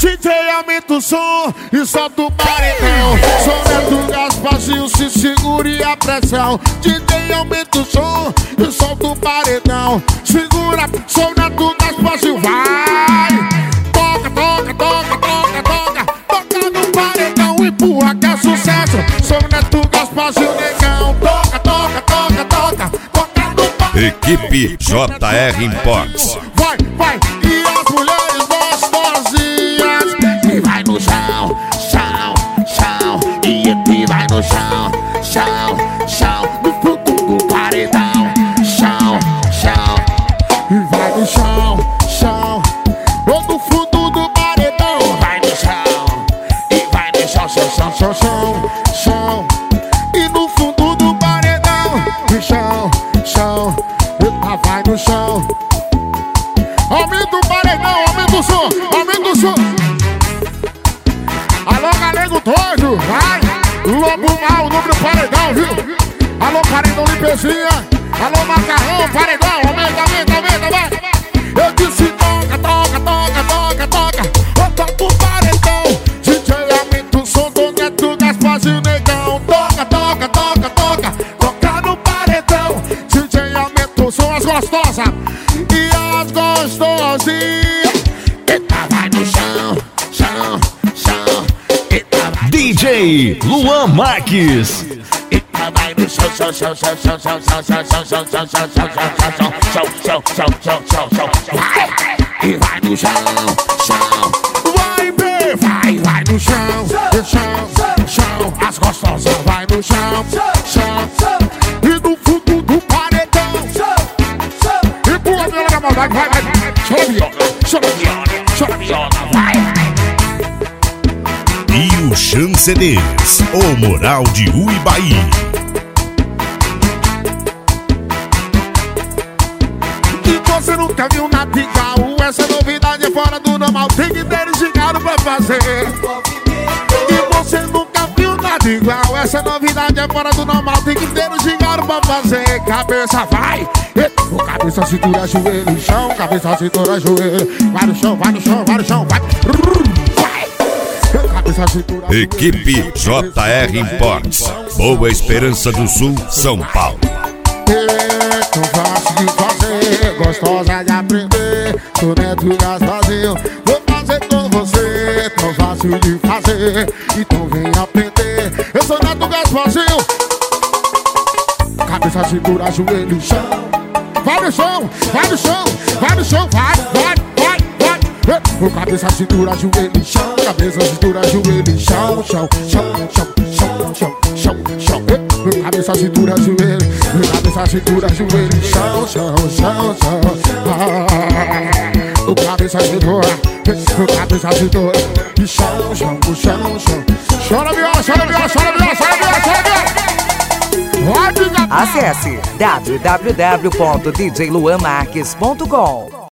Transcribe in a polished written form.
DJ aumenta o som e solta o paredão. Som Neto Gasparzinho, se segure a pressão. DJ aumenta o som e solta o paredão. Segura, som Neto Gasparzinho, vai! Toca, toca, toca, toca, toca. Toca no paredão, empurra que é sucesso. Som Neto Gasparzinho, negão. Toca, toca, toca, toca. Toca no paredão. Equipe JR Imports. Vai, vai, e as mulheres gostosinhas. E vai no chão, chão, chão. E ele vai no chão, chão, chão. No fundo do paredão, chão, chão. E vai no chão, chão. Ou no fundo do paredão, vai no chão. E vai no chão, chão, chão, chão, chão, chão. E no fundo do paredão, no chão, chão. Eita, vai no chão. Aumenta o paredão, aumenta o som, aumenta o som. Alô, galego doido, vai. Lobo mal, o nome do paredão, viu? Alô, paredão limpezinha. Alô, macarrão, paredão, aumenta, aumenta, aumenta, vai. Eu disse toca, toca, toca, toca, toca. Eu toco o paredão. DJ aumenta o som do Neto Gasparzinho, negão. Toca, toca, toca, toca. Toca no paredão. DJ aumenta o som, as gostosas. E as gostosinhas. Eita, vai no chão, chão, chão. Eita, vai. DJ Luan Marques. Eita, vai no chão, chão, chão, chão, chão, chão, chão, chão, chão, chão, chão, chão, chão, chão, chão, chão, chão, chão. Vai, e vai no chão, chão. Vai, bê, vai no chão, chão, chão. As gostosas vai no chão, chão. E no fundo do paredão. E pula a viola da maldade, vai, vai. Chora viola, chora viola, chora viola, vai. E o Chancelês, o Moral de Uibaí. E você nunca viu nada igual. Essa novidade é fora do normal. Tem que ter gigado pra fazer. E você nunca viu nada igual. Essa novidade é fora do normal. Tem que ter gigado pra fazer. Cabeça vai. O cabeça, cintura, joelho, chão. Cabeça, cintura, joelho. Vai no chão, vai no chão, vai no chão, vai. Equipe JR Imports, Boa Esperança do Sul, São Paulo. Tão fácil de fazer, gostosa de aprender. Sou Neto Gasparzinho, vou fazer com você. Tão fácil de fazer, então vem aprender. Eu sou Neto Gasparzinho. Cabeça, cintura, joelho, chão. Vai no chão, vai no chão, vai no chão, vai, vai, vai, vai. O cabeça, cintura, joelho, chão. Cabeça, cintura, joelho, chão, chão, chão, chão, chão, chão, chão, chão. Cabeça, cintura, joelho. Cabeça, cintura, joelho, chão, chão, chão, chão. O cabeça, cintura, o cabeça, cintura, e chão, chão, chão, chão. Chora viola, chora viola, chora viola, chora viola, chora viola. Acesse www.djluanmarques.com.